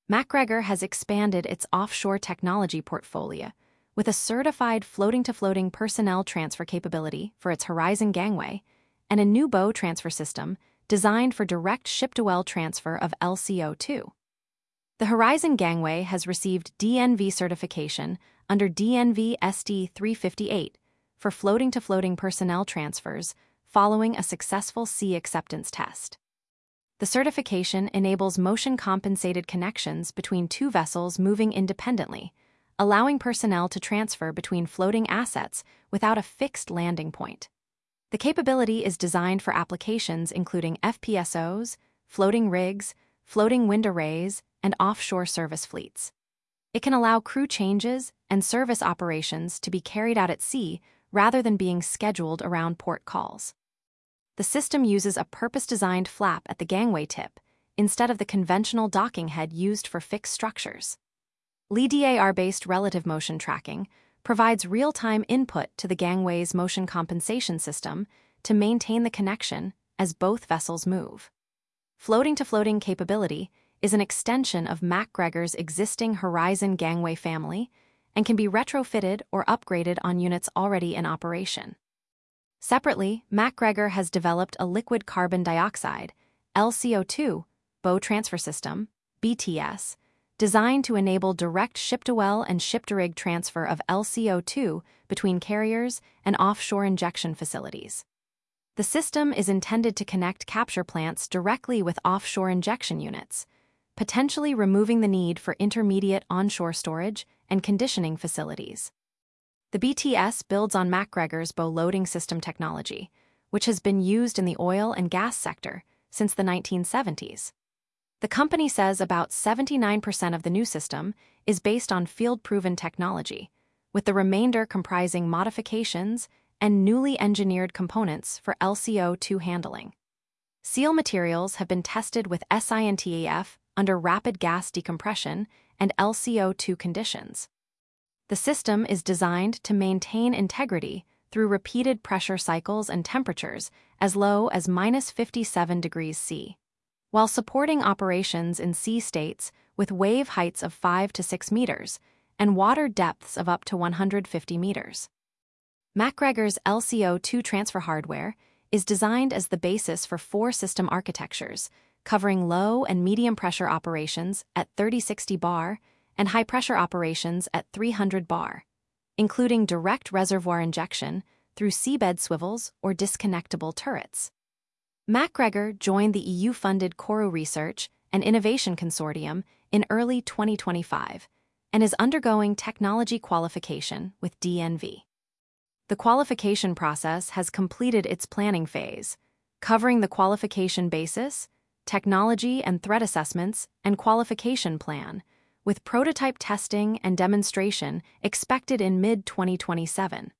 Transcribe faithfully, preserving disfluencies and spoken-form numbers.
MacGregor has expanded its offshore technology portfolio with a certified floating-to-floating personnel transfer capability for its Horizon Gangway and a new bow transfer system designed for direct ship-to-well transfer of L C O two. The Horizon Gangway has received D N V certification under D N V S D three fifty-eight for floating-to-floating personnel transfers following a successful sea acceptance test. The certification enables motion-compensated connections between two vessels moving independently, allowing personnel to transfer between floating assets without a fixed landing point. The capability is designed for applications including F P S Os, floating rigs, floating wind arrays, and offshore service fleets. It can allow crew changes and service operations to be carried out at sea rather than being scheduled around port calls. The system uses a purpose-designed flap at the gangway tip instead of the conventional docking head used for fixed structures. L I D A R-based relative motion tracking provides real-time input to the gangway's motion compensation system to maintain the connection as both vessels move. Floating-to-floating capability is an extension of MacGregor's existing Horizon Gangway family and can be retrofitted or upgraded on units already in operation. Separately, MacGregor has developed a liquid carbon dioxide, L C O two, bow transfer system, B T S, designed to enable direct ship-to-well and ship-to-rig transfer of L C O two between carriers and offshore injection facilities. The system is intended to connect capture plants directly with offshore injection units, potentially removing the need for intermediate onshore storage and conditioning facilities. The B T S builds on MacGregor's bow loading system technology, which has been used in the oil and gas sector since the nineteen seventies. The company says about seventy-nine percent of the new system is based on field-proven technology, with the remainder comprising modifications and newly engineered components for L C O two handling. Seal materials have been tested with SINTAF under rapid gas decompression and L C O two conditions. The system is designed to maintain integrity through repeated pressure cycles and temperatures as low as minus fifty-seven degrees C, while supporting operations in sea states with wave heights of five to six meters and water depths of up to one hundred fifty meters. MacGregor's L C O two transfer hardware is designed as the basis for four system architectures, covering low and medium pressure operations at thirty sixty bar and high-pressure operations at three hundred bar, including direct reservoir injection through seabed swivels or disconnectable turrets. MacGregor joined the E U-funded Kourou Research and Innovation Consortium in early twenty twenty-five and is undergoing technology qualification with D N V. The qualification process has completed its planning phase, covering the qualification basis, technology and threat assessments, and qualification plan, with prototype testing and demonstration expected in mid twenty twenty-seven.